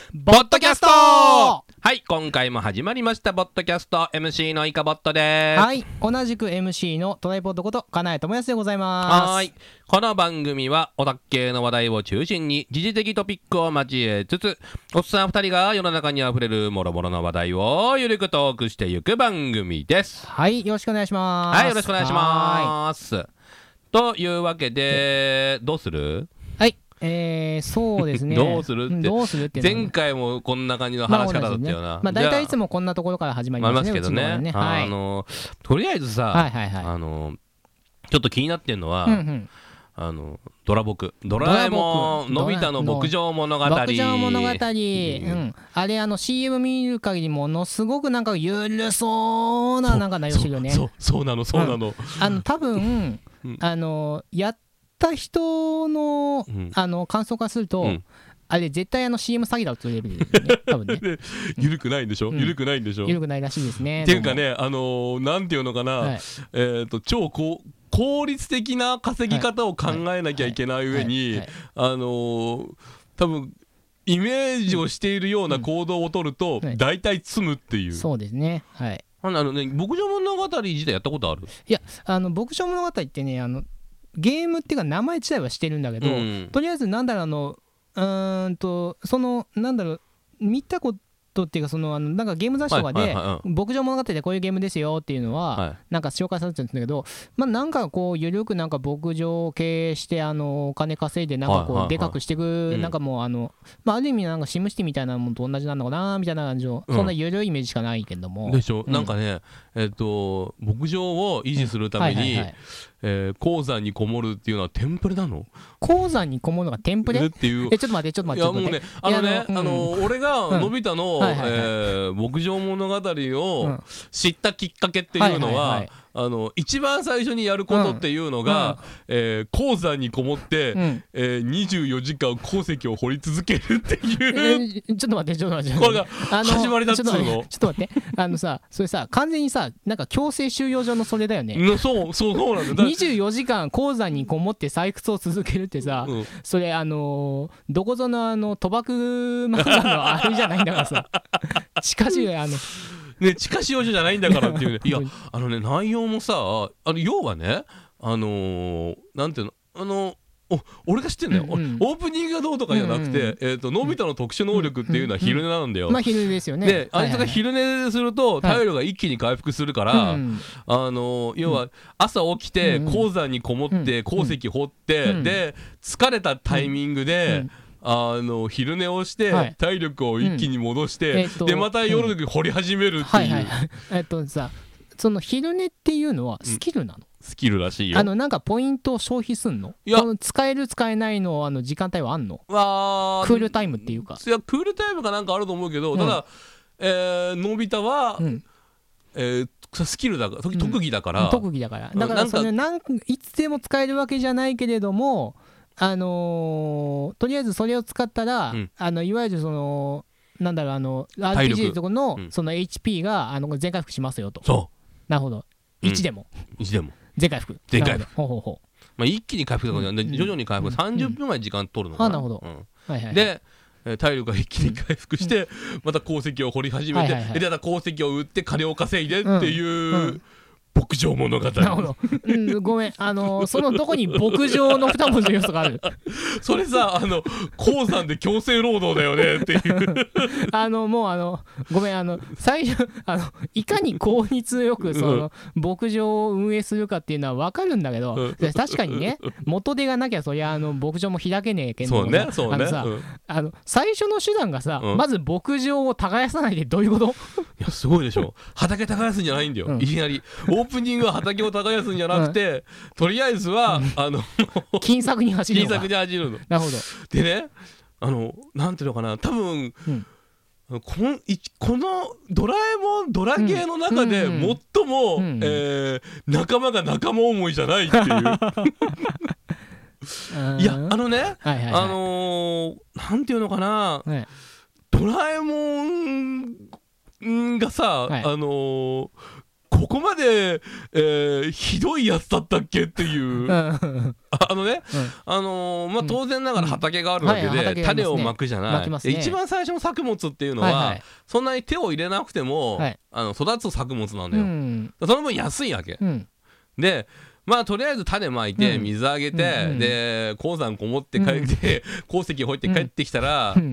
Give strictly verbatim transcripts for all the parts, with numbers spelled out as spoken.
ボットキャスト。はい、今回も始まりましたボットキャスト。 エムシー のイカボットです。 はい、同じく エムシー のトライポッドこと金谷智康でございます。 はい、この番組はオタク系の話題を中心に時事的トピックを交えつつ、おっさんふたりが世の中にあふれるもろもろの話題をゆるくトークしていく番組です。 はい、よろしくお願いします。 はい、よろしくお願いします。というわけでどうする？ えー、そうですねどうするってどうするって前回もこんな感じの話し方だったよな。 まあ、まあ、大体いつもこんなところから始まりますね。 けどね、ね、はい、あのとりあえずさ、 はいはいはい、 あのちょっと気になってるのは、 うんうん、 あのドラボクドラえもんのび太の牧場物語牧場物語、うん、あれあの シーエム 見る限りものすごくなんかゆるそうななんか内容してるよね。 そうそうなのそうなの、うん、 あの多分、うん、あのやった人の、うん、あの感想からすると、うん、あれ絶対あの シーエム 詐欺だというレベルですね多分ねゆるくないんでしょ、うん、ゆるくないんでしょゆるくないらしいですね。 っていうかね、あのー、なんていうのかな、はい、えーと超高効率的な稼ぎ方を考えなきゃいけない上にあのー、多分イメージをしているような行動を取ると大体積むっていう、 うん、そうですね。はい。 あのね、牧場物語自体やったことある？ いや、あの牧場物語ってね、あのゲームっていうか名前自体はしてるんだけど、うん、とりあえずなんだろうあのうーんとそのなんだろう見たことっていうかそのあのなんかゲーム雑誌とかで牧場物語でこういうゲームですよっていうのはなんか紹介されてるんだけど、まあなんかこうゆるくなんか牧場を経営してあのお金稼いでなんかこうでかくしていくなんかもうあのまあある意味なんかシムシティみたいなものと同じなのかなみたいな感じのそんなゆるいイメージしかないけども。 でしょ、なんかねえっと牧場を維持するためにえー、鉱山にこもるっていうのはテンプレなの？ 鉱山にこもるのがテンプレっていう。えちょっと待ってちょっと待って。いやもうねあのねあの、うん、俺がのび太の、うんはいはいはいえー、牧場物語を知ったきっかけっていうのは、うんはいはいはいあの一番最初にやることっていうのが、うんえー、鉱山にこもって、うんえー、にじゅうよじかん鉱石を掘り続けるっていう、 えー、ちょっと待ってちょっと待ってこれが始まりだっつうの。 ちょっと待ってあのさそれさ完全にさなんか強制収容所のそれだよね。 そうそうそうなんだ。 にじゅうよじかん鉱山にこもって採掘を続けるってさ、うん、それあのー、どこぞのあの賭博漫画のあれじゃないんだからさしかしあのね、地下使用所じゃないんだからっていうねいやあのね内容もさあの要はねあのー、なんていうのあのお俺が知ってんだよ、うんうん、オープニングがどうとかじゃなくて、うんうんえー、とのび太の特殊能力っていうのは昼寝なんだよ、 うんうんうん、まあ昼寝ですよね。 であいつが昼寝すると体力が一気に回復するから、はい、あのー、要は朝起きて鉱山にこもって鉱石掘って、うんうん、で疲れたタイミングで、うんうんあの昼寝をして体力を一気に戻して、はいうんえー、でまた夜の時掘り始めるっていう、はいはいはい、 えっとさその昼寝っていうのはスキルなの、うん、 スキルらしいよ。 あのなんかポイントを消費すんの？いや使える使えないのあの時間帯はあんの？ わクールタイムっていうかいやクールタイムかなんかあると思うけど、うん、ただ、えー、のび太は、うんえー、スキルだから特技だから、 うん、特技だからだからそのなんいつでも使えるわけじゃないけれどもあのー、とりあえずそれを使ったら、うん、あのいわゆるそのなんだろうあの アールピージー のところの、うん、その エイチピー があの全回復しますよと。 そうなるほど、うん、いちでもいちでも全回復全回復ほうほうほう、 まあ、一気に回復とかじゃなくて徐々に回復、うん、さんじゅっぷんぐらい時間取るのかな、 うん、あなるほど、うんはいはいはい、 で体力が一気に回復して、うん、また鉱石を掘り始めて、はいはいはい、でまた鉱石を売って金を稼いでっていう、うんうん牧場物語。なるほど、 うん、ごめんあのー、そのどこに牧場の二文字の要素があるそれさあの鉱山で強制労働だよねっていうあのもうあのごめんあの最初あのいかに効率よくその、うん、牧場を運営するかっていうのは分かるんだけど、うん、確かにね元手がなきゃそりゃあの牧場も開けねえけどそうねそうねあのさ、 うん、 あの最初の手段がさ、うん、まず牧場を耕さないでどういうこと？いやすごいでしょ畑耕すんじゃないんだよ、うん、いきなりオープニングは畑を耕すんじゃなくて、うん、とりあえずは、うん、あの金策に走るの金策に走るの。 なるほど。 でねあのなんていうのかな多分、うんこの, このドラえもんドラゲーの中で最も、うんうんえー、仲間が仲間思いじゃないっていういやあのね、はいはいはい、あのー、なんていうのかな、はい、ドラえもんがさ、はい、あのー、こここまで、えー、ひどいやつだったっけっていうあのね、うん、あのー、まあ当然ながら畑があるわけで、うんはいね、種をまくじゃない、ね、一番最初の作物っていうのは、はいはい、そんなに手を入れなくても、はい、あの育つ作物なんだよ、うん、その分安いわけ、うん、でまあとりあえず種まいて水あげて、うん、で鉱山こもって帰って、うん、鉱石掘って帰ってきたら、うん、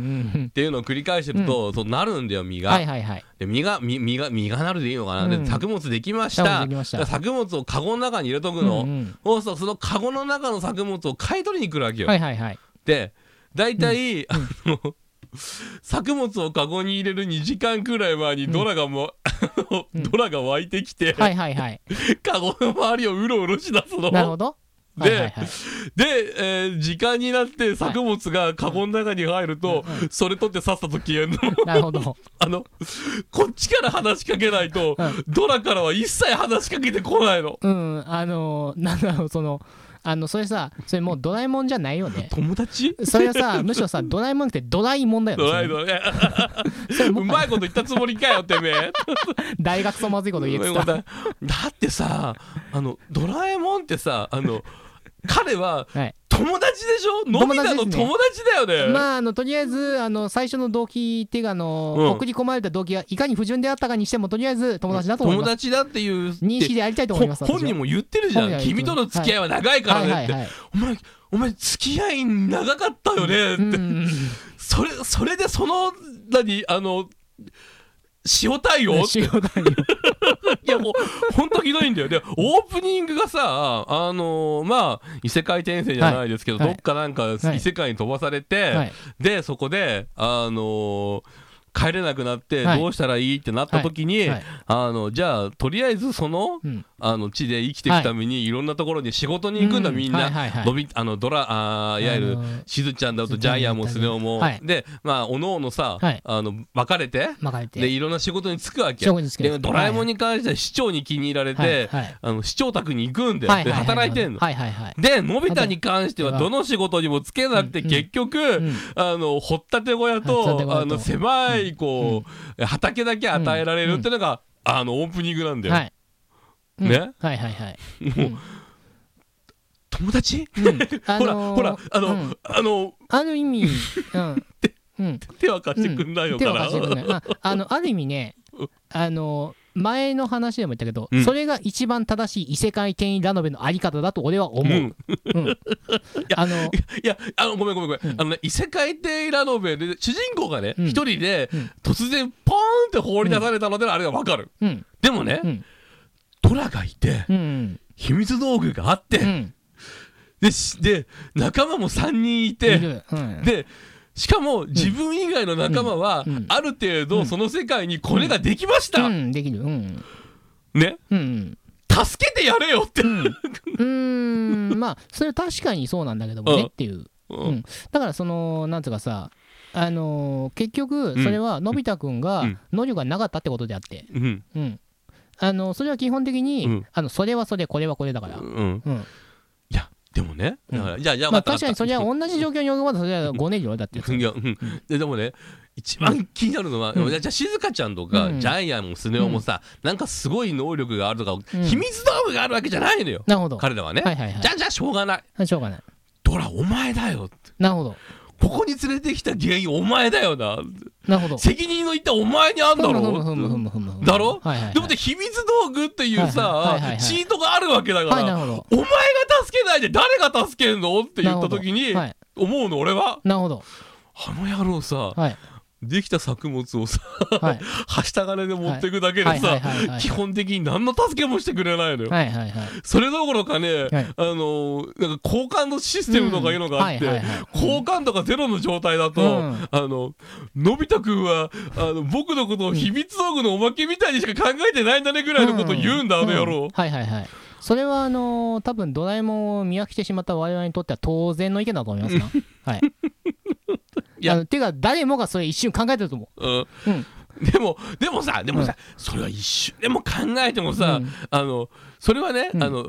っていうのを繰り返してると、うん、そうなるんだよ実が、はいはいはい、で実が実実が実がなるでいいのかな、うん、で作物できました、作物をカゴの中に入れとくの、うんうん、そうするとそのカゴの中の作物を買い取りに来るわけよ、はいはいはい、で大体、うん、あの作物をカゴに入れるにじかんくらい前にドラがも、うん、ドラが湧いてきて、はいはいはい、カゴの周りをうろうろしだすの。なるほど。で、はいはいはい、で、えー、時間になって作物がカゴの中に入ると、はい、それ取ってさっさと消えるの。なるほど。あのこっちから話しかけないと、うん、ドラからは一切話しかけてこないの。うんあのー、なんだろうその。あのそれさそれもうドラえもんじゃないよね。友達それはさむしろさドラえもんってドラえもんだよね。ドラえもんねうまいこと言ったつもりかよてめえ大学そまずいこと言えてた。だってさあのドラえもんってさあの彼は、はい、友達でしょ。のび太の友達だよね。まああのとりあえずあの最初の動機っていうかあの、うん、送り込まれた動機がいかに不純であったかにしてもとりあえず友達だと思います。友達だっていう認識でやりたいと思います。本人も言ってるじゃん。君との付き合いは長いからねって。お前お前付き合い長かったよねって、うん、それそれでその何あの塩対応塩対応いやもうほんとひどいんだよ。でオープニングがさあのー、まあ異世界転生じゃないですけど、はい、どっかなんか異世界に飛ばされて、はい、でそこであのー帰れなくなってどうしたらいいってなった時に、はいはい、あのじゃあとりあえずその、うん、あの地で生きていくためにいろんなところに仕事に行くんだ、うん、みんな、はいはい、のびあのドラあいわゆるしずちゃんだとジャイアンもスネ夫も、はい、でまあおのおのさ、はい、あの分かれてでいろんな仕事に就くわけ。でドラえもんに関しては市長に気に入られて、はいはい、あの市長宅に行くんで、はい、で働いてんの、はいはいはい、でのび太に関してはどの仕事にも就けなくて、うん、結局、うん、あの掘ったて小屋とあの狭いこう、うん、畑だけ与えられるっていうのが、うん、あのオープニングなんだよ、はいね、うん、はいはいはいもう、うん、友達、うん、あのー、ほらほらあの、うん、あのある意味、うんうん、手は貸してくんないのかな、うん、手は貸してくんない、まあ、あのある意味ねあの前の話でも言ったけど、うん、それが一番正しい異世界転移ラノベのあり方だと俺は思う、うんうん、いやあのいやあのごめんごめんごめん、うん、あのね異世界転移ラノベで主人公がね一、うん、人で、うん、突然ポーンって放り出されたのであれが分かる、うん、でもね、うん、ドラがいて、うん、秘密道具があって、うん、で, で仲間もさんにんいて、うん、でしかも自分以外の仲間はある程度その世界にこれができました、うんうん、できる、うん、ね、うん、助けてやれよって、うん、うーんまあそれは確かにそうなんだけどもね、うん、っていう、うんうん、だからそのなんつうかさあのー、結局それはのび太くんが能力がなかったってことであって、うんうん、あのそれは基本的に、うん、あのそれはそれこれはこれだから、うんうん、いやでもね、うん、じゃあじゃあ、まあ、確かにそれは同じ状況に置くまでそれはごねん以上だっていや、うん、で, でもね一番気になるのは、うん、じゃあ静香ちゃんとか、うん、ジャイアンもスネ夫もさ、うん、なんかすごい能力があるとか、うん、秘密道具があるわけじゃないのよ、なるほど彼らはね、はいはいはい、じゃあじゃあしょうがないしょうがないドラお前だよって、なるほどここに連れてきた原因お前だよな、なるほど責任のいったお前にあんだろだろ、はいはいはい、でもって秘密道具っていうさ、はいはいはいはい、チートがあるわけだから、はい、なるほどお前が助けないで誰が助けんのって言った時に、はい、思うの俺はなるほどあの野郎さ、はい、できた作物をさ、はい、はした金で持ってくだけでさ基本的に何の助けもしてくれないのよ、はいはいはい、それどころかね、はい、あのなんか交換のシステムとかいうのがあって、うんはいはいはい、交換とかゼロの状態だと、うん、あののび太くんはあの僕のことを秘密道具のおまけみたいにしか考えてないんだねぐらいのことを言うんだ、うん、あの野郎、うん、はいはいはいそれはあのー、多分ドラえもんを見飽きてしまった我々にとっては当然の意見だと思いますなはいいやあのていうか誰もがそれ一瞬考えてると思う、うんうん、でもでもさでもさ、うん、それは一瞬でも考えてもさ、うん、あのそれはね、うん、あの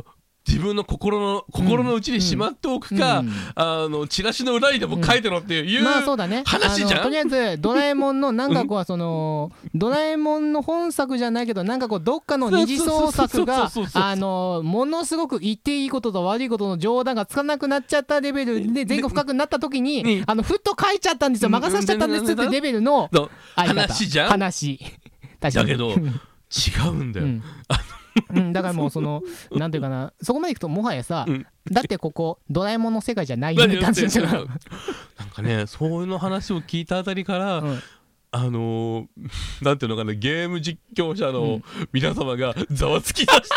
自分の心の心の内にしまっておくか、うんうん、あのチラシの裏にでも書いてろっていう、うん、まあそうだね、話じゃん。 とりあえずドラえもんのなんかこうそのドラえもんの本作じゃないけどなんかこうどっかの二次創作があのものすごく言っていいことと悪いことの冗談がつかなくなっちゃったレベルで全国深くなった時にあのふっと書いちゃったんですよ、任させちゃったんですってレベルの話じゃん。 話だけど違うんだよ、うんうん、だからもうそのなんていうかな、そこまでいくともはやさ、うん、だってここドラえもんの世界じゃないよねって話じゃん。なんかねそういうの話を聞いたあたりから、うん、あのー、なんていうのかな、ゲーム実況者の皆様がざわつき出して、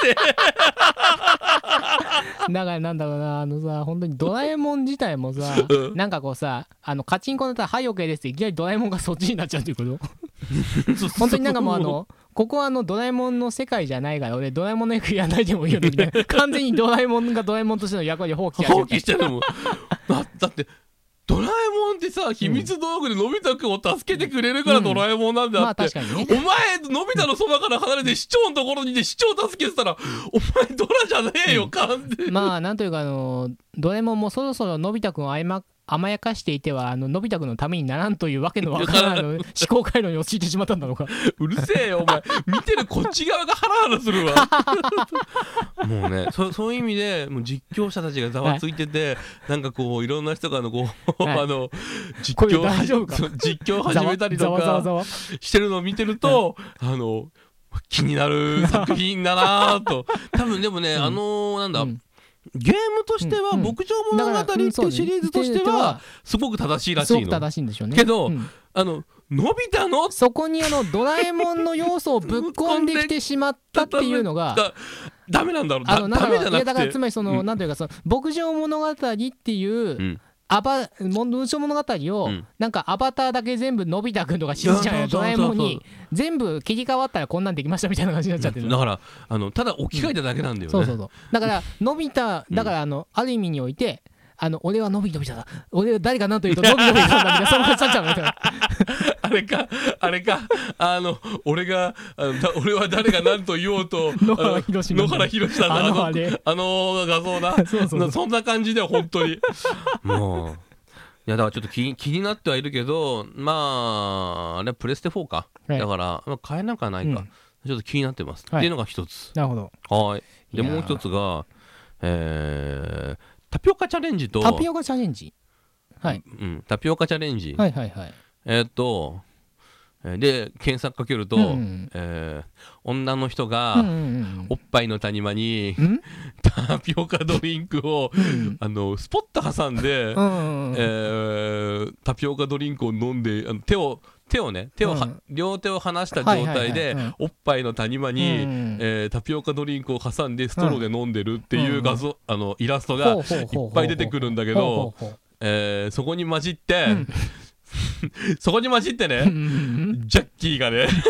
うん、だからなんだろうな、あのさ本当にドラえもん自体もさ、うん、なんかこうさあのカチンコだったらはい OK ですっていきなりドラえもんがそっちになっちゃうっていうこと本当になんかもうあのここはあのドラえもんの世界じゃないから俺ドラえもんの役やらないでもいいよみたいな完全にドラえもんがドラえもんとしての役割を放棄放棄してるもんだ, だってドラえもんってさ秘密道具でのび太くんを助けてくれるからドラえもんなんだって、うんまあね、お前のび太のそばから離れて市長のところにいて市長助けてたらお前ドラじゃねえよ、うん、完全に。 まあなんというかあのドラえもんもそろそろのび太くんをあいま甘やかしていてはあののび太くんのためにならんというわけのわからない思考回路に陥ってしまったんだろうか。 うるせえよお前見てるこっち側がハラハラするわもうね そ, そういう意味でもう実況者たちがざわついてて、はい、なんかこういろんな人がのこう、はい、あの実況大丈夫か実況始めたりとかしてるのを見てると、はい、あの気になる作品だなと多分でもね、うん、あのー、なんだ、うんゲームとしては、うん、牧場物語っていうシリーズとしてはすごく正しいらしいの。すごく正しいんでしょうね。けど、うん、あののび太のそこにあのドラえもんの要素をぶっ込んできてしまったっていうのがだダメなんだろう。だダメじゃなくて、いやだからつまりその、うん、なんというかその牧場物語っていう、うんアバ文章物語を、うん、なんかアバターだけ全部のび太くんとかしずちゃんやドラえもんに全部切り替わったらこんなんできましたみたいな感じになっちゃってる。 だからあのただ置き換えただけなんだよね、 うん、そうそうそうだからのび太だからあの、うん、ある意味においてあの俺はのびのび太だ俺は誰かなんというとのびのび太なんだみたいなそんな感じになっちゃうみたいなあれかあれかあの俺があの俺は誰が何と言おうと野原ひろし野原ひろしなんだあのあのあの画像だそうそうそうそんな感じで本当にもういやだからちょっと 気, 気になってはいるけどまああれプレステフォーか、はい、だから、まあ、買えなくはないか、うん、ちょっと気になってます、はい、っていうのが一つ。 なるほど。 はいでもう一つが、えー、タピオカチャレンジとタピオカチャレンジはい、 うん、タピオカチャレンジはいはいはいえー、っとで検索かけると、うんうんえー、女の人がおっぱいの谷間に、うん、タピオカドリンクを、うん、あのスポッと挟んで、うんうんえー、タピオカドリンクを飲んであの手を手をね手を、うん、両手を離した状態で、はいはいはいうん、おっぱいの谷間に、うんえー、タピオカドリンクを挟んでストローで飲んでるっていう画像、うん、あのイラストがいっぱい出てくるんだけど、えー、そこに混じって、うんそこに混じってねジャッキーがね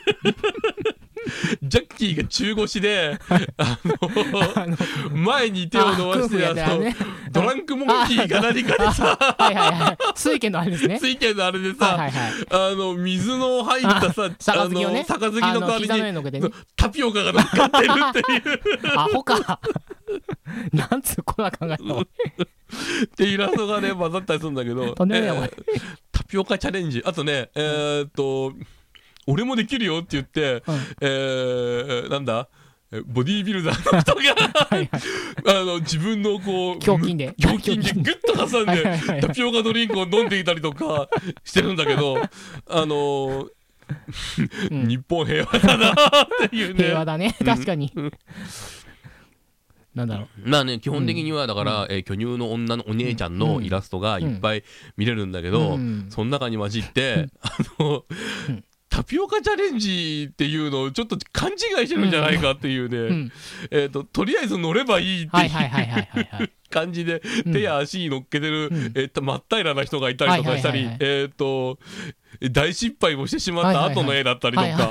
ジャッキーが中腰であの前に手を伸ばしてあの、ね、ドランクモンキーが何かでさはいはいはい水拳のあれですね水拳のあれでさ、はいはいはい、あの水の入ったさ杯をね杯の代わりに、ね、タピオカが乗っかってるっていうアホかなんつうこら考えたのってイラストがね混ざったりするんだけどとんでもない、えー、 タピオカチャレンジあとねえー、っと俺もできるよって言って、うん、えー、なんだボディービルダーの人がはい、はい、あの自分のこう胸筋で胸筋でグッと挟んではいはいはい、はい、タピオカドリンクを飲んでいたりとかしてるんだけどあのーうん、日本平和だなっていうね平和だね確かに、うんなんだろうまあね基本的にはだから、うんえー、巨乳の女のお姉ちゃんのイラストがいっぱい見れるんだけど、うん、その中に混じって、うん、あの、うん、タピオカチャレンジっていうのをちょっと勘違いしてるんじゃないかっていうね、うん、えーと、とりあえず乗ればいいっていう感じで手や足に乗っけてる、うんえー、と真っ平らな人がいたりとかしたりえっと大失敗もしてしまった後の絵だったりとか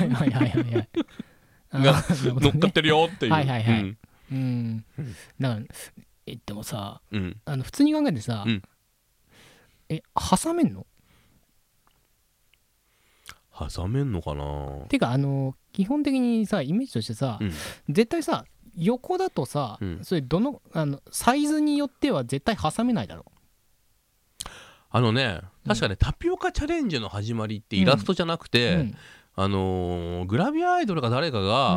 が乗っかってるよっていう。はいはいはいうんうん、だからえでもさ、うん、あの普通に考えてさ、うん、え挟めんの挟めんのかなてかあの基本的にさイメージとしてさ、うん、絶対さ横だとさ、 うん、 それどのあのサイズによっては絶対挟めないだろ。 あのね確かね、うん、タピオカチャレンジの始まりってイラストじゃなくて、うん、あのー、グラビアアイドルか誰かが、うん、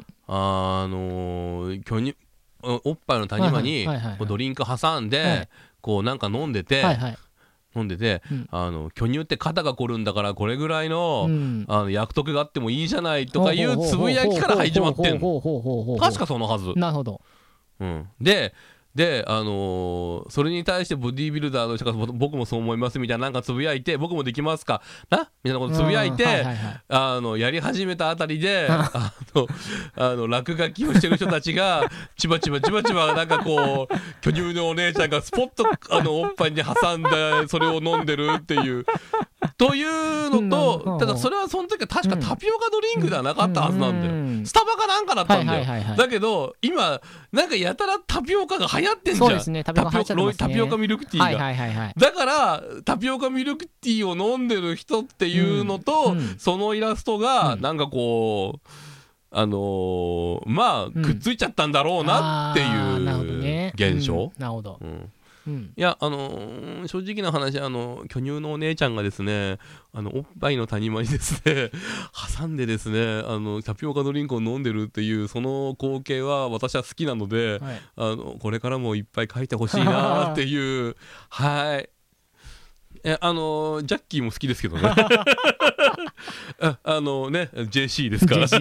あのー、巨乳おっぱいの谷間にドリンク挟んで、はいはい、こうなんか飲んでて、はいはい、飲んでて、うん、あの巨乳って肩が凝るんだからこれぐらい の,、うん、あの役得があってもいいじゃないとかいうつぶやきから始まってんの。確かそのはず。 なるほど、 うん、でで、あのー、それに対してボディービルダーの人が僕もそう思いますみたいななんかつぶやいて僕もできますかなみたいなことつぶやいて、はいはいはい、あのやり始めたあたりであのあの落書きをしてる人たちがちばちばちばちばなんかこう巨乳のお姉ちゃんがスポッとあのおっぱいに挟んでそれを飲んでるっていうというのと、ただそれはその時は確かタピオカドリンクではなかったはずなんだよ、うん、スタバかなんかだったんだよ、はいはいはいはい、だけど今なんかやたらタピオカが流行ってんじゃん。 そうですね、タピオカ流行っちゃってますね。 タピオカミルクティーが、はいはいはいはい、だからタピオカミルクティーを飲んでる人っていうのと、うんうん、そのイラストがなんかこう、うん、あのー、まあ、うん、くっついちゃったんだろうなっていう現象。 なるほど、 うんうん、いやあのー、正直な話、あの巨乳のお姉ちゃんがですねあのおっぱいの谷間にですね挟んでですねあのタピオカドリンクを飲んでるっていうその光景は私は好きなので、はい、あのこれからもいっぱい描いてほしいなっていうはいえあのー、ジャッキーも好きですけどねあ, あのね ジェーシー ですから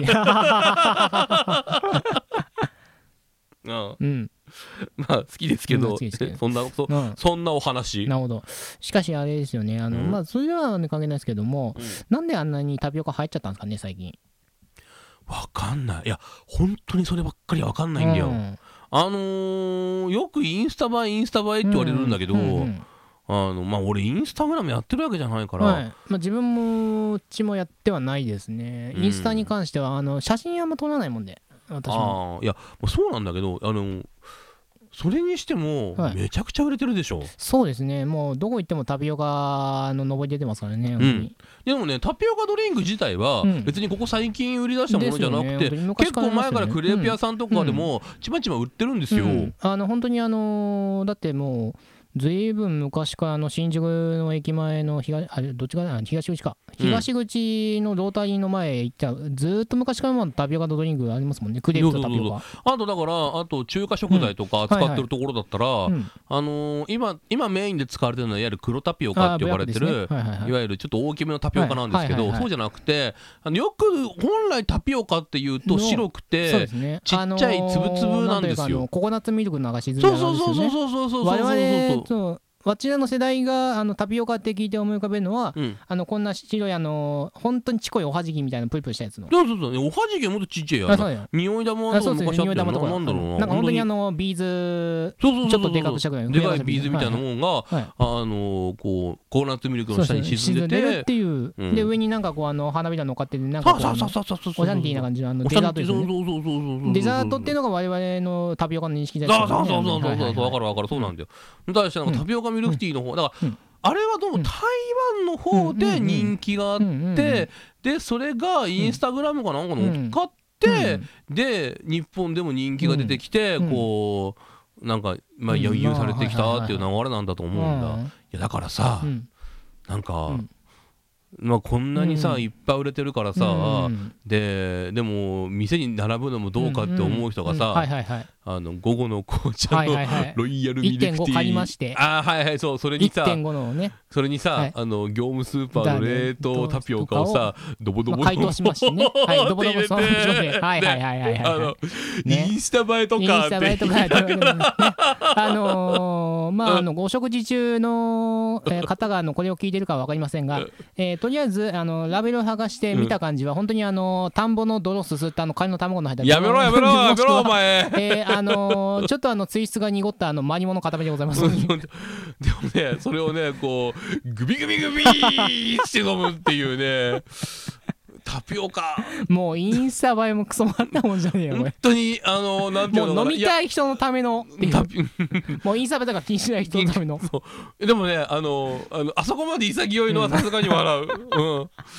ああ、うんまあ好きですけど、うん、そんなそ、うん、そんなお話。 なるほど。しかしあれですよね、あの、うん、まあそれはね関係ないですけども、うん、なんであんなにタピオカ入っちゃったんですかね最近。 わかんない。いや本当にそればっかりわかんないんだよ、うん、あのー、よくインスタ映えインスタ映えって言われるんだけど、うんうんうん、あのまあ俺インスタグラムやってるわけじゃないから、はい、 まあ、自分もうちもやってはないですね、うん、インスタに関してはあの写真あんま撮らないもんで私も。 あいやもうそうなんだけどあのそれにしてもめちゃくちゃ売れてるでしょ、はい、 そうですね、もうどこ行ってもタピオカの上り出てますからね、うん、 でもねタピオカドリンク自体は別にここ最近売り出したものじゃなくて、ね、結構前からクレープ屋さんとかでもちまちま売ってるんですよ、うんうん、 あの本当にあのー、だってもうずいぶん昔からの新宿の駅前の東あどっちかな東口か東口のロータリーの前へ行ったら、うん、ずっと昔からタピオカドリンクありますもんね。クレープとタピオカ。 あとだからあと中華食材とか使ってるところだったら、うんはいはい、あのー、今今メインで使われてるのはいわゆる黒タピオカって呼ばれてる、ねはいはいはい、いわゆるちょっと大きめのタピオカなんですけど、はいはいはいはい、そうじゃなくてあのよく本来タピオカっていうと白くて、ね、ちっちゃいつぶつぶなんですよ。あのー、 ココナッツミルクの流し詰めなんですよね。 そうそうそうそうそうそう我々とわちらの世代があのタピオカって聞いて思い浮かべるのは、うん、あのこんな白いあの本当にちこいおはじきみたいなプリプリしたやつの。 そうそうそう、おはじきはもっとちっちゃいやつ。匂い玉とか昔あったよな。なんだろうな。 なんか本当にあのビーズちょっとでかくしたぐらいのでかいビーズみたいなもんが、はいはい、あのこうココナッツミルクの下に沈んでて、 沈んでるっていう、うん、で上になんかこうあの花びら乗っかっててなんかこうおシャンティーな感じのあのデザートですね。デザートっていうのが我々のタピオカの認識ですよね。 そうそうそうそうそうそう、わかるわかる、そうなんだよ。だからなんかタピオカミルクティーの方だから。うん、あれはどうも台湾の方で人気があってでそれがインスタグラムかなんか乗っかってで日本でも人気が出てきてこうなんかまあ輸入されてきたっていう流れなんだと思うんだ。いやだからさなんかまあこんなにさ、うん、いっぱい売れてるからさ、うん、ででも店に並ぶのもどうかって思う人がさあの午後の紅茶のロイヤルミルクティーいってんご 借りましてあはいはいそうそれにさいってんご のねそれにさ、はい、あの業務スーパーの冷凍タピオカをさドボドボドボ解凍しましてねはいドボドボそうしましてはいはいはいはいはいインスタ映えとかってインスタ映えとかあのまああのお食事中の方がこれを聞いてるかは分かりませんがえとりあえずあのラベルを剥がして見た感じは、うん、本当にあの田んぼの泥すすったあのカニの卵の入ったやめろやめろやめろお前、 えー、あのー、ちょっとあのツイストが濁ったあのマリモの塊でございますでもねそれをねこうグビグビグビーって飲むっていうねタピオカもうインスタ映えもクソもあったもんじゃねえよ本当にあのなんていうのもう飲みたい人のためのもうインスタ映えとか気にしない人のためのそうでもねあの あのあそこまで潔いのはさすがに笑う、うん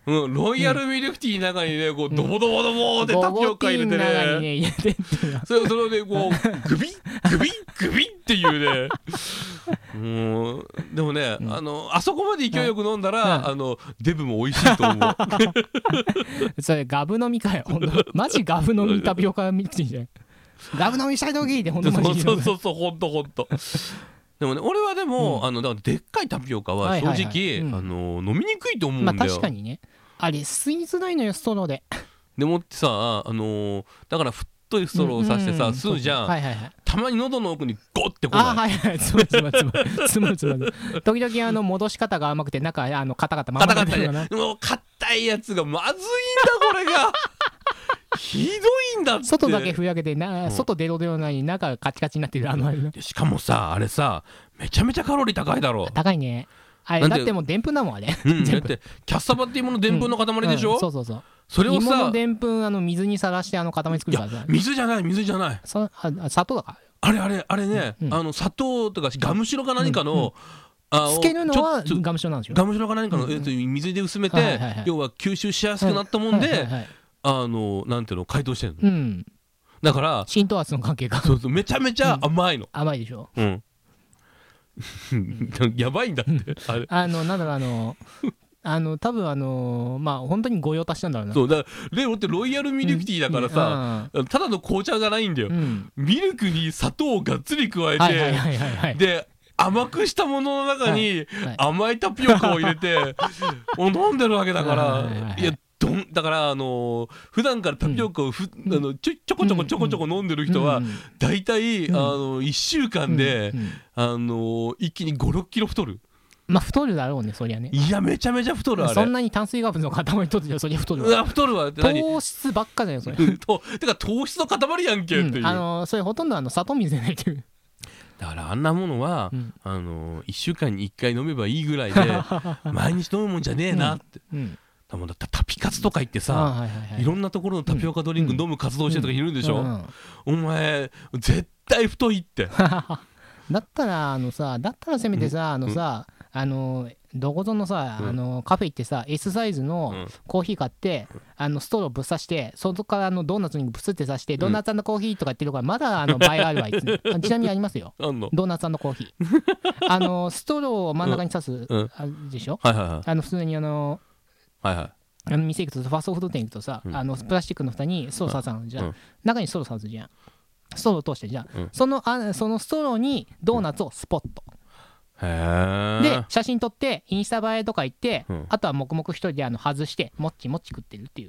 うん、ロイヤルミルクティーの中にねこうドボドボドボってタピオカ入れてね、 中にね入れてってそれそれをねこうグビッグビッグビッっていうねもうでもね、うん、あのあそこまで勢いよく飲んだら、うん、あのデブも美味しいと思うそれガブ飲みかよマジガブ飲みタピオカミルクティーじゃんガブ飲みしたい時ってほんとマジそうそうそうほんとほんとでもね俺はでも、うん、あのだからでっかいタピオカは正直、はいはいはいうん、あの飲みにくいと思うんだよ。 まあ確かにねあれ吸いづらいのよストローででもってさあのー、だから太いストローをさしてさ、うんうん、吸うじゃん、はいはいはい、たまに喉の奥にゴッてこないあはいはいつまつまつまつまつま時々あの戻し方が甘くて中あのカタカタままでるよなもう硬いやつがまずいんだこれがひどいんだって。 外だけふやけてな、うん、外デロデロなのに中がカチカチになってるあのあれしかもさあれさめちゃめちゃカロリー高いだろ。 高いねあれだってもうでんぷんだもんあれ、 うん、だってキャッサバっていうものでんぷんの塊でしょ、うんうん、 そうそうそうそれをさ芋のでんぷんあの水にさらしてあの塊作るからさ水じゃない水じゃないそあ砂糖だからあれあれあれね、うんうん、あの砂糖とかガムシロか何かの、うんうんつけるのはガムシロなんですよ。 ガムシロか何かの、うんうん、水で薄めて、はいはいはい、要は吸収しやすくなったもんで、はいはいはい、あのなんていうの解凍してるの、うん、だから浸透圧の関係がそうそうめちゃめちゃ甘いの、 うん、甘いでしょ、 うん、やばいんだってあれあのなんだろうあのあの多分あのー、まあ本当に御用達したんだろうな。 そうだからレオってロイヤルミルクティーだからさ、うんうん、ただの紅茶じゃないんだよ、うん、ミルクに砂糖をがっつり加えて、はいはいはいはい、で甘くしたものの中に甘いタピオカを入れてもう飲んでるわけだから、いやどんだからあのー、普段からタピオカをふ、うん、あのちょちょこちょこちょこちょこ飲んでる人は大体、うん、あのいっしゅうかんで、うん、あのー、一気にごろっキロ太る。 まあ太るだろうねそりゃね。 いやめちゃめちゃ太るあれ。 そんなに炭水化物の塊取ってたらそりゃ太るわ。 うわ太るわ。 糖質ばっかじゃんそれ。 とてか糖質の塊やんけっていう、うん、 あのー、それほとんどあの砂糖水じゃないっていう。 だからあんなものは、うん、あのいっしゅうかんにいっかい飲めばいいぐらいで毎日飲むもんじゃねえなって、うんうん、だもんだってタピ活とか言ってさ、はいはいはい、いろんなところのタピオカドリンク飲む活動してるとかいるんでしょ、うんうん、お前絶対太いってだったらあのさだったらせめてさ、うん、あのさ、うん、あのどこぞのさ、うん、あのカフェ行ってさ S サイズのコーヒー買って、うん、あのストローぶっ刺してそこからあのドーナツにブスって刺して、うん、ドーナツ&コーヒーとか言ってるからまだあの倍あるわいつちなみにありますよドーナツ&コーヒーあのストローを真ん中に刺す、うん、あるでしょ、はいはいはい、あの普通にあの、はいはい、あの店行くとファストフード店行くとさ、うん、あのプラスチックの蓋にストロー刺すのじゃん、うん、中にストロー刺すじゃんストロー通してじゃん、うん、そのあそのストローにドーナツをスポット、へで写真撮ってインスタ映えとか言って、うん、あとは黙々一人であの外してもっちもっち食ってるっていう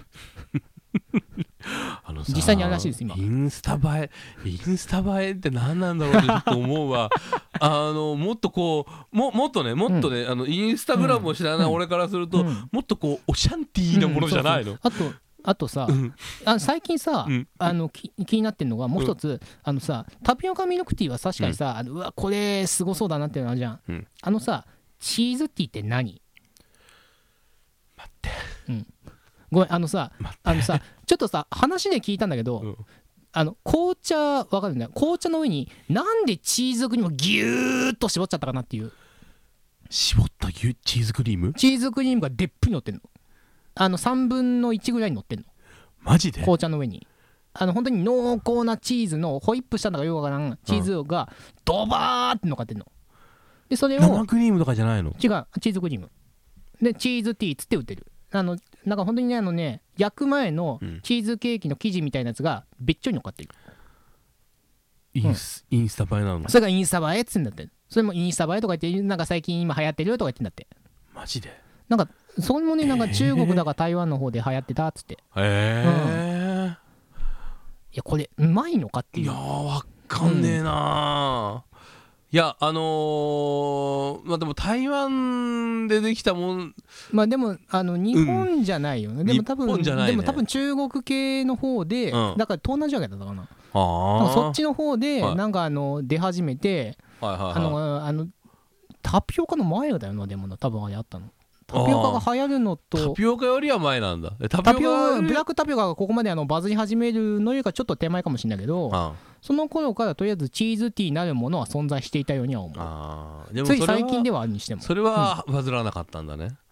あの実際にあるらしいです今。 インスタ映えインスタ映えって何なんだろうってちょっと思うわあのもっとこう も, もっとねもっとね、うん、あのインスタグラムを知らない俺からすると、うん、もっとこうオシャンティーなものじゃないの、うん、 そうそうあとあとさ、うん、あ最近さ、うん、あの気になってるのがもう一つ、うん、あのさタピオカミルクティーは確かにさ、うん、あのうわこれすごそうだなっていうのあるじゃん、うん、あのさチーズティーって何？ 待って、 うん、ごめんあのさあのさちょっとさ話で聞いたんだけど、うん、あの紅茶わかるんだよ紅茶の上になんでチーズクリームをギューッと絞っちゃったかなっていう。 絞ったチーズクリーム？ チーズクリームがでっぷり乗ってんの。あのさんぶんのいちぐらいに乗ってんの。 マジで？ 紅茶の上にあの本当に濃厚なチーズのホイップしたんだかよくわからんチーズがドバーって乗っかってんの。でそれを生クリームとかじゃないの？ 違うチーズクリームでチーズティーつって売ってる。あのなんか本当にねあのね焼く前のチーズケーキの生地みたいなやつがべっちょり乗っかってる、 うん、インス、インスタ映えなの？ それがインスタ映えっつうんだって。それもインスタ映えとか言ってなんか最近今流行ってるよとか言ってんだって。 マジで？ なんかそれもねなんか中国だか台湾の方で流行ってたっつって。へえ、うん、いやこれうまいのかっていう。 いやわかんねえな、うん、いやあのー、まあでも台湾でできたもんまあでもあの日本じゃないよね、うん、でも多分、ね、でも多分中国系の方で、うん、だから東南アジアだったかな。あそっちの方でなんかあの出始めて、はいはいはいはい、あのあのタピオカの前だよなでもな多分あれあったの。タピオカが流行るのとタピオカよりは前なんだ。タピオカタピオブラックタピオカがここまであのバズり始めるのよりかちょっと手前かもしれないけど、ああその頃からとりあえずチーズティーなるものは存在していたようには思う。あでもつい最近ではあるにしてもそれはバズらなかったんだね、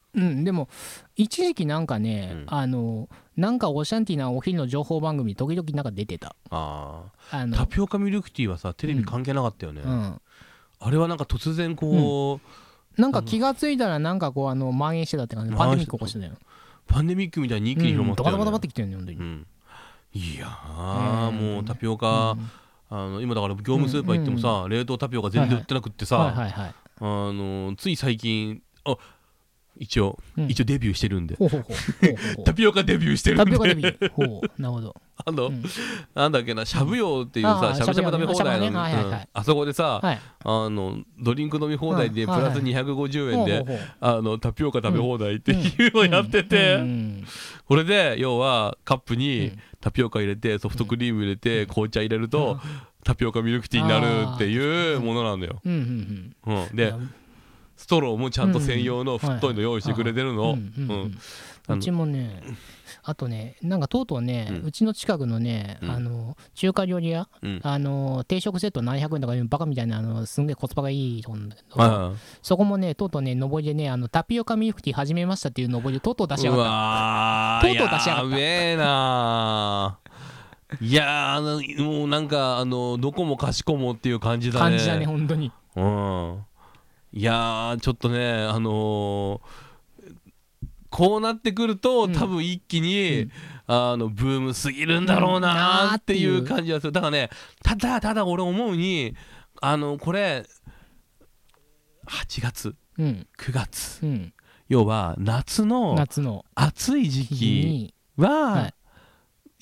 うんでも一時期なんかね、うん、あのなんかオシャンティーなお昼の情報番組時々なんか出てた。 ああのタピオカミルクティーはさテレビ関係なかったよね、うんうん、あれはなんか突然こう、うん、なんか気がついたらなんかこうあの蔓延してたって感じでパンデミック起こしてたよ。 パンデミックみたいに一気に広まったよね、 うん、ドバドバドバってきてるね本当に、うん、 いやー、うん、もうタピオカ、うん、あの今だから業務スーパー行ってもさ、うん、冷凍タピオカ全然売ってなくってさ、はいはいはいはい、あのつい最近あ一応、うん、一応デビューしてるんでタピオカデビューしてるんでタピオカデビューほうなるほどあの、うん、なんだっけなしゃぶ用っていうさしゃぶしゃぶ食べ放題の、ねはいはいはい、あそこでさ、はい、あのドリンク飲み放題でプラスにひゃくごじゅうえんで、あのタピオカ食べ放題っていうのをやってて、うんうん、これで要はカップにタピオカ入れてソフトクリーム入れて紅茶入れると、タピオカミルクティーになるっていうものなんだよ、うんうんうんうん、でストローもちゃんと専用の太いの用意してくれてるの。 うちもねあとねなんかとうとうね、うん、うちの近くのね、うん、あの中華料理屋、うん、あの定食セットななひゃくえんとかいうバカみたいなあのすんげえコスパがいいとこなんだけど、はい、そこもねとうとうね上りでねあのタピオカミルクティー始めましたっていう上りでとうとう出しやがった。とうとう出しやがった。 やべえないやーもうなんかあのどこもかしこもっていう感じだね。 感じだね本当に。 うん。いやーちょっとねあのー、こうなってくると、うん、多分一気に、うん、あのブームすぎるんだろうなーっていう感じがする。だからねただただ俺思うにあのこれはちがつ、うん、くがつ、うん、要は夏の暑い時期は、はい、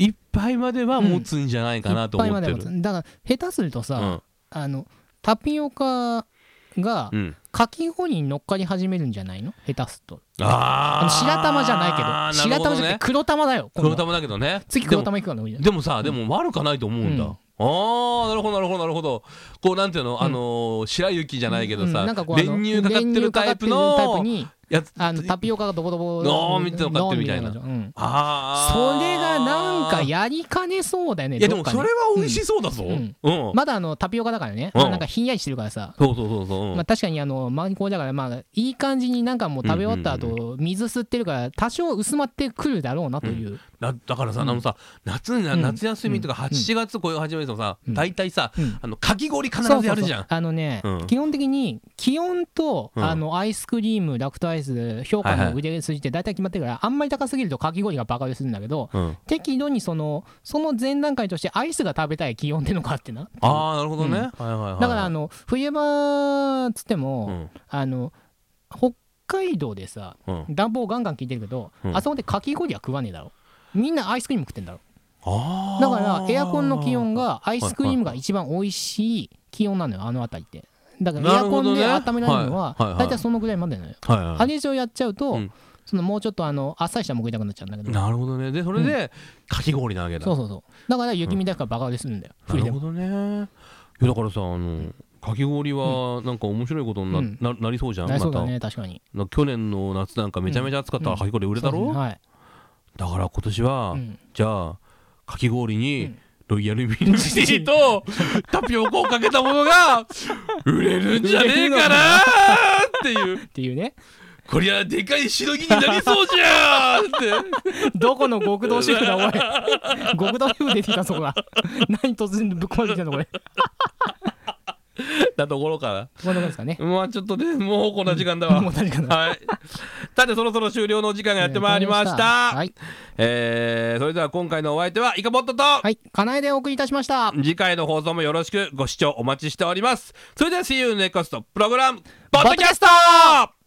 いっぱいまでは持つんじゃないかなと思ってる、うん、いっぱいまで持つ。 だから下手するとさ、うん、あのタピオカがかき氷に乗っかり始めるんじゃないの下手すと。ああ白玉じゃないけど白玉じゃなくて黒玉だよ。 黒玉だけどね次黒玉いくかな。 でもさでも悪くないと思うんだ、うん、ああなるほどなるほどなるほど。こうなんていうの、うん、あのー、白雪じゃないけどさ、うん、なんかこう練乳かかってるタイプのタイプにやつあのタピオカがドボドボノーみたいなのかってるみたいな、うん、 あそれがなんかやりかねそうだよね。 いやでもそれは美味しそうだぞ、うんうんうん、まだあのタピオカだからね、うんまあ、なんかひんやりしてるからさそうそうそうそう、 まあ、確かにあの周りこうだからまあいい感じになんかもう食べ終わった後水吸ってるから多少薄まってくるだろうなという、うん、 だ, だからさ、うん、あのさ 夏, 夏休みとかはちがつこういう始めるとさ、うん、大体さ、うん、あのかき氷必ずやるじゃん。そうそうそうあのね、うん、基本的に気温と、うん、あのアイスクリームラクトアイス評価の腕数字って大体決まってるから、はいはい、あんまり高すぎるとかき氷がバカ売れするんだけど、うん、適度にそのその前段階としてアイスが食べたい気温っていうのがあってな。 ああなるほどね、うんはいはいはい、 だからあの冬場っつっても、うん、あの北海道でさ、うん、暖房ガンガン効いてるけど、うん、あそこでかき氷は食わねえだろ。みんなアイスクリーム食ってんだろ。あだからエアコンの気温がアイスクリームが一番美味しい気温なのよあの辺りって。だからエアコンで温められるのは大体そのぐらいまでなのよ、はいはいはい、あれ以上やっちゃうと、うん、そのもうちょっとあのあっさりしたも食いたくなっちゃうんだけど。 なるほどね。でそれで、うん、かき氷なわけだ。 そうそうそうだから雪見大福がバカ売れするんだよ、 うん、なるほどね。いやだからさあのかき氷はなんか面白いことに な,、うん、な, なりそうじゃん。 なりそうだね、ま、確かに。 去年の夏なんかめちゃめちゃ暑かったからかき氷売れたろ、うんうんねはい、だから今年は、うん、じゃあかき氷に、うんロイヤルミルクティーとタピオカをかけたものが売れるんじゃねえかなーっていうっていうね。 こりゃでかいしのぎになりそうじゃーってどこの極道シェフだおい極道シェフ出てきたそこが何突然ぶっ込まれてきたのこれだところかな。 こんなもんですかね。 まあちょっとねもうこんな時間だわ。 もうこんな時間だ。 はい。さてそろそろ終了の時間がやってまいりました。はい。えー、それでは今回のお相手はイカポットとはいかなえでお送りいたしました。 次回の放送もよろしくご視聴お待ちしております。それでは See you next プログラムポッドキャスト。